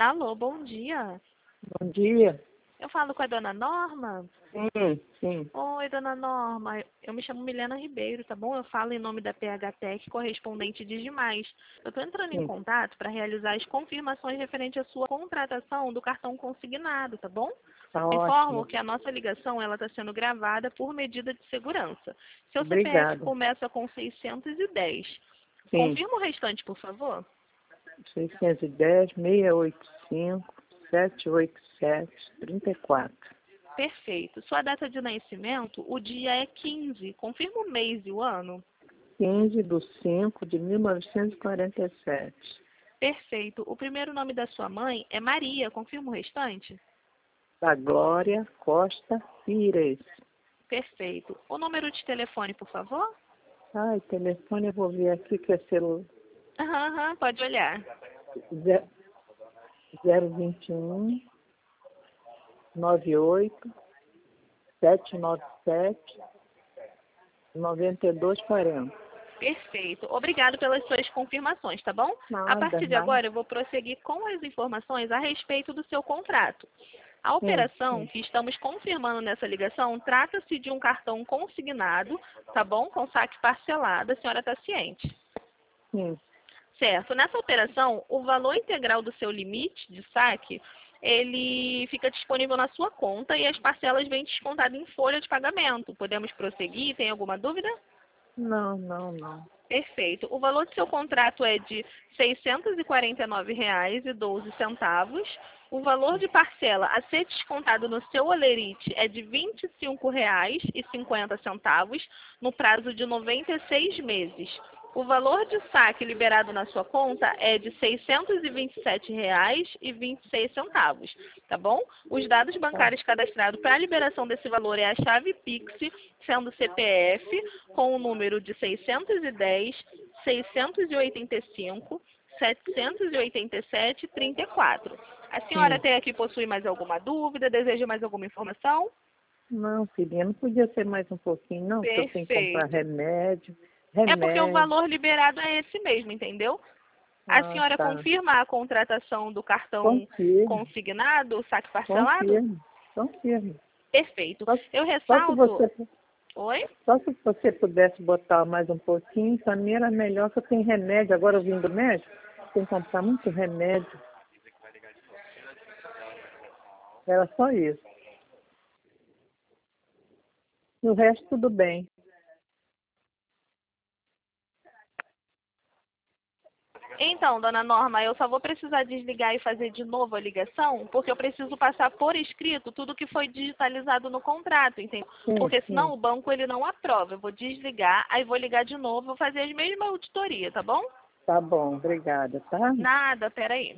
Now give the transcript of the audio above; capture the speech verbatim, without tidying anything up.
Alô, bom dia. Bom dia. Eu falo com a dona Norma? Sim, sim. Oi, dona Norma. Eu me chamo Milena Ribeiro, tá bom? Eu falo em nome da P H Tech, correspondente de Digimais. Eu estou entrando em Sim. contato para realizar as confirmações referente à sua contratação do cartão consignado, tá bom? Tá Informo ótimo. que a nossa ligação ela está sendo gravada por medida de segurança. Seu C P F Obrigada. começa com seiscentos e dez. Sim. Confirma o restante, por favor. seiscentos e dez, seiscentos e oitenta e cinco, setecentos e oitenta e sete, trinta e quatro. Perfeito. Sua data de nascimento, o dia é quinze. Confirma o mês e o ano. quinze de cinco de mil novecentos e quarenta e sete. Perfeito. O primeiro nome da sua mãe é Maria. Confirma o restante? Da Glória Costa Pires. Perfeito. O número de telefone, por favor? Ai, telefone eu vou ver aqui que é celular. Aham, aham, pode olhar. zero vinte e um, noventa e oito, setecentos e noventa e sete, noventa e dois quarenta. Perfeito. Obrigado pelas suas confirmações, tá bom? A Nada, partir de nada. agora, eu vou prosseguir com as informações a respeito do seu contrato. A Sim, operação sim, que estamos confirmando nessa ligação trata-se de um cartão consignado, tá bom? Com saque parcelado. A senhora está ciente? sim. Certo. Nessa operação, o valor integral do seu limite de saque, ele fica disponível na sua conta e as parcelas vêm descontadas em folha de pagamento. Podemos prosseguir? Tem alguma dúvida? Não, não, não. Perfeito. O valor do seu contrato é de seiscentos e quarenta e nove reais e doze centavos. O valor de parcela a ser descontado no seu holerite é de vinte e cinco reais e cinquenta centavos no prazo de noventa e seis meses. O valor de saque liberado na sua conta é de seiscentos e vinte e sete reais e vinte e seis centavos, tá bom? Os dados Tá. bancários cadastrados para a liberação desse valor é a chave Pix, sendo C P F com o número de seiscentos e dez, seiscentos e oitenta e cinco, setecentos e oitenta e sete, trinta e quatro. A senhora Sim. tem aqui, possui mais alguma dúvida? Deseja mais alguma informação? Não, filhinha, não podia ser mais um pouquinho, não, porque eu tenho que comprar Perfeito. remédio, É porque o remédio. valor liberado é esse mesmo, entendeu? A Ah, senhora tá. confirma a contratação do cartão Confirme, consignado, o saque parcelado? confirme, confirme. Perfeito. Só, Eu só se ressalto... você, Oi? só se você pudesse botar mais um pouquinho, para mim era melhor que eu tenho remédio. Agora eu vim do médico, tenho que comprar muito remédio. Era só isso. E o resto tudo bem. Então, dona Norma, eu só vou precisar desligar e fazer de novo a ligação, porque eu preciso passar por escrito tudo que foi digitalizado no contrato, entendeu? Sim, Porque senão sim. o banco ele não aprova. Eu vou desligar, aí vou ligar de novo, vou fazer as mesmas auditorias, tá bom? Tá bom, obrigada, tá? Nada, peraí.